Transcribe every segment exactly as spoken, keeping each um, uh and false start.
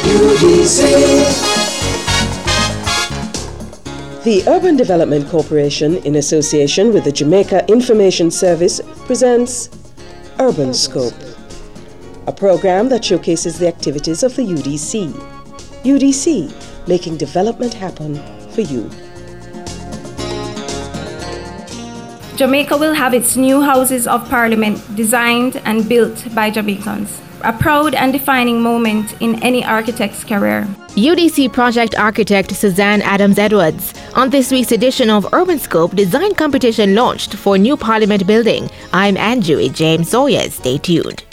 U D C. The Urban Development Corporation, in association with the Jamaica Information Service, presents Urban Scope, a program that showcases the activities of the U D C. U D C, making development happen for you. Jamaica will have its new Houses of Parliament designed and built by Jamaicans. A proud and defining moment in any architect's career. U D C project architect Suzanne Adams-Edwards. On this week's edition of Urban Scope, design competition launched for new Parliament building. I'm Anjui James Sawyers. Stay tuned.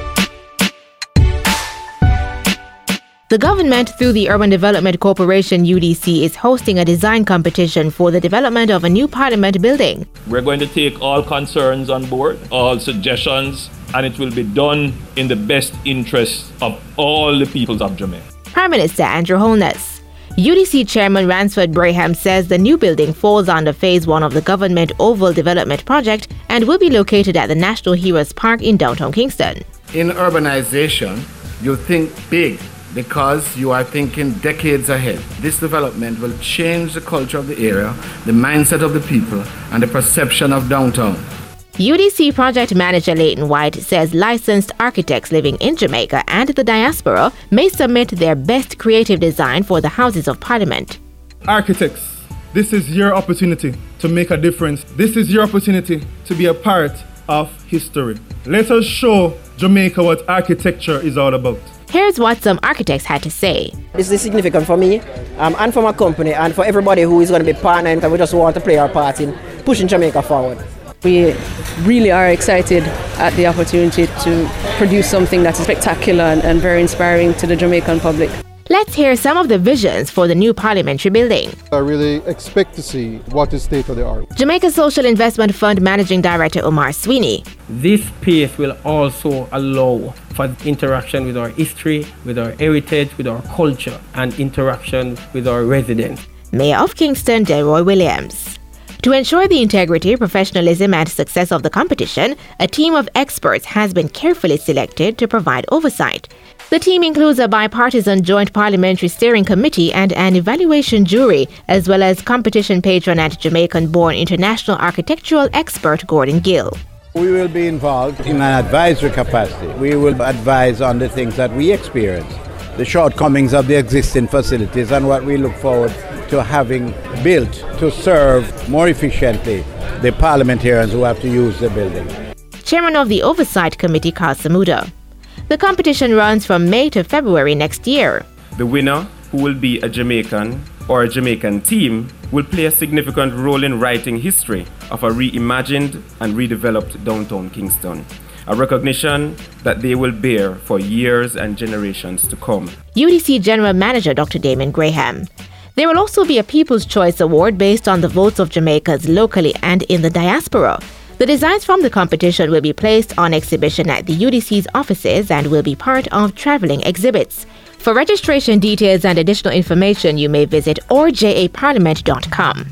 The government, through the Urban Development Corporation U D C, is hosting a design competition for the development of a new Parliament building. We're going to take all concerns on board, all suggestions, and it will be done in the best interest of all the peoples of Jamaica. Prime Minister Andrew Holness. U D C Chairman Ransford Braham says the new building falls under Phase one of the Government Oval Development Project and will be located at the National Heroes Park in downtown Kingston. In urbanization, you think big because you are thinking decades ahead. This development will change the culture of the area, the mindset of the people, and the perception of downtown. U D C project manager Leighton White says licensed architects living in Jamaica and the diaspora may submit their best creative design for the Houses of Parliament. Architects, this is your opportunity to make a difference. This is your opportunity to be a part of history. Let us show Jamaica what architecture is all about. Here's what some architects had to say. This is significant for me um, and for my company and for everybody who is going to be partnering, and we just want to play our part in pushing Jamaica forward. We really are excited at the opportunity to produce something that's spectacular and, and very inspiring to the Jamaican public. Let's hear some of the visions for the new parliamentary building. I really expect to see what is state of the art. Jamaica Social Investment Fund Managing Director Omar Sweeney. This space will also allow for interaction with our history, with our heritage, with our culture, and interaction with our residents. Mayor of Kingston, Delroy Williams. To ensure the integrity, professionalism, and success of the competition, a team of experts has been carefully selected to provide oversight. The team includes a bipartisan joint parliamentary steering committee and an evaluation jury, as well as competition patron and Jamaican-born international architectural expert Gordon Gill. We will be involved in an advisory capacity. We will advise on the things that we experience, the shortcomings of the existing facilities, and what we look forward to having built to serve more efficiently the parliamentarians who have to use the building. Chairman of the Oversight Committee, Carl Samuda. The competition runs from May to February next year. The winner, who will be a Jamaican or a Jamaican team, will play a significant role in writing history of a reimagined and redeveloped downtown Kingston, a recognition that they will bear for years and generations to come. U D C General Manager Doctor Damon Graham. There will also be a People's Choice Award based on the votes of Jamaicans locally and in the diaspora. The designs from the competition will be placed on exhibition at the U D C's offices and will be part of traveling exhibits. For registration details and additional information, you may visit or j a parliament dot com.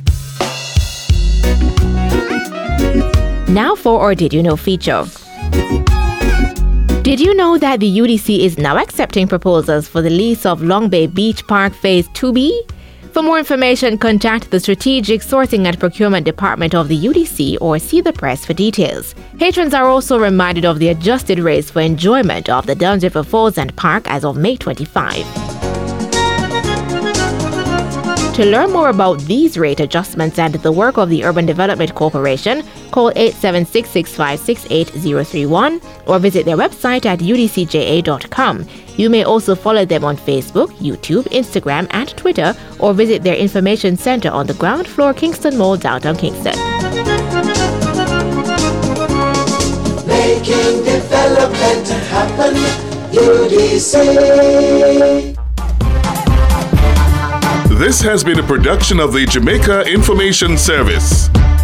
Now for Or Did You Know feature. Did you know that the U D C is now accepting proposals for the lease of Long Bay Beach Park Phase two B? For more information, contact the Strategic Sourcing and Procurement Department of the U D C or see the press for details. Patrons are also reminded of the adjusted rates for enjoyment of the Duns River Falls and Park as of May twenty-fifth. To learn more about these rate adjustments and the work of the Urban Development Corporation, call eight seven six, six five six, eight zero three one or visit their website at u d c j a dot com. You may also follow them on Facebook, YouTube, Instagram, and Twitter, or visit their information center on the ground floor, Kingston Mall, downtown Kingston. Making development happen, U D C. This has been a production of the Jamaica Information Service.